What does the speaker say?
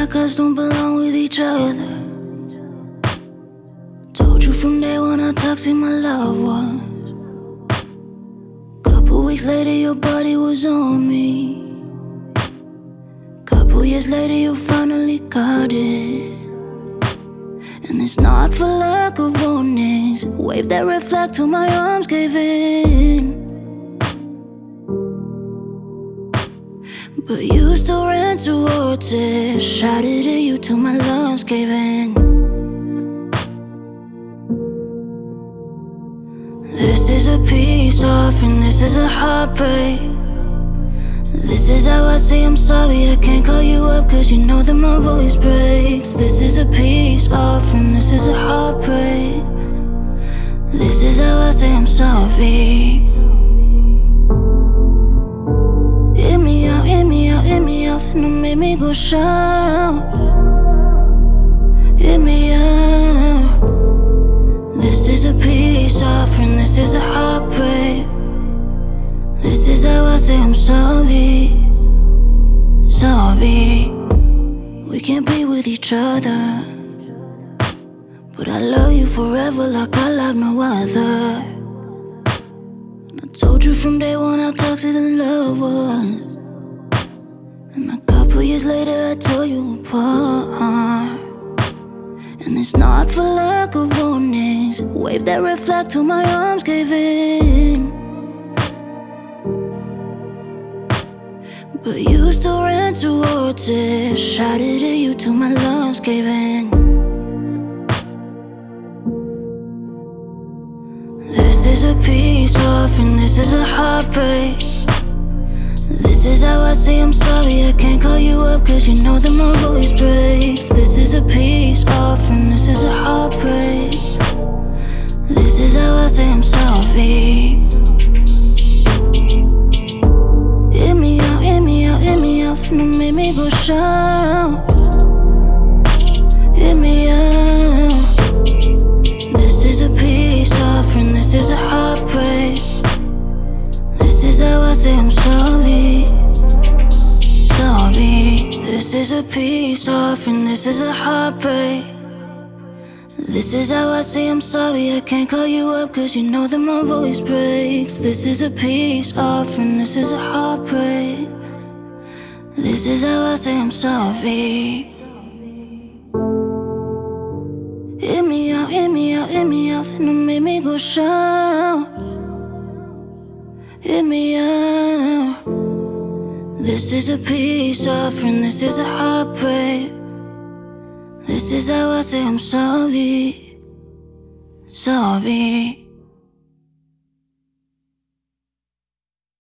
like us don't belong with each other. Told you from day one how toxic my love was. Couple weeks later your body was on me. Couple years later you finally got it. And it's not for lack of warnings. Wave that red flag till my arms gave in. But you still ran towards it. Shouted at you till my lungs gave in. This is a peace offering, this is a heartbreak. This is how I say I'm sorry. I can't call you up cause you know that my voice breaks. This is a peace offering, this is a heartbreak. This is how I say I'm sorry. Hit me out, hit me out, hit me out, finna make me go shout. Hit me out. This is a peace offering, this is a heartbreak. This is how I say I'm sorry. Sorry. We can't be with each other, but I love you forever like I love no other. And I told you from day one how toxic the love was. And a couple years later I tore you apart. And it's not for lack of warnings. Wave that red flag till my arms gave in. But you still ran towards it. Shouted at you till my lungs gave in. This is a peace offering, this is a heartbreak. This is how I say I'm sorry. I can't call you up cause you know that my voice breaks. This is a peace offering, this is a heartbreak. This is how I say I'm sorry. Hit me out, hit me out, hit me out, finna make me go shout. Hit me out. This is a peace offering, this is a heartbreak. This is how I say I'm sorry. Sorry. This is a peace offering, this is a heartbreak. This is how I say I'm sorry. I can't call you up cause you know that my voice breaks. This is a peace offering, this is a heartbreak. This is how I say I'm sorry. Hit me out, hit me out, hit me out, finna make me go shout. Hit me out. This is a peace offering, this is a heartbreak. This is how I say I'm sorry. Sorry.